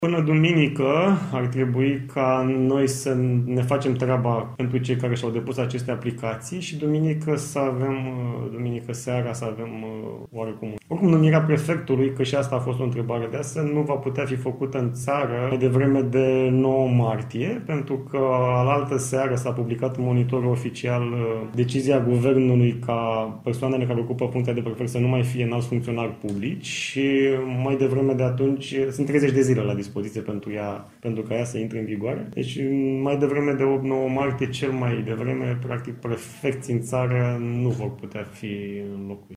Până duminică ar trebui ca noi să ne facem treaba pentru cei care și-au depus aceste aplicații și duminică seara să avem oricum numirea prefectului, că și asta a fost o întrebare de astăzi, nu va putea fi făcută în țară mai devreme de 9 martie, pentru că alaltă seară s-a publicat în monitorul oficial decizia guvernului ca persoanele care ocupă funcția de prefect să nu mai fie înalți funcționari publici și mai devreme de atunci sunt 30 de zile la dispoziție pentru ca ea să intre în vigoare. Deci mai devreme de 8-9 martie, cel mai devreme, practic, prefecții în țară nu vor putea fi înlocuiți.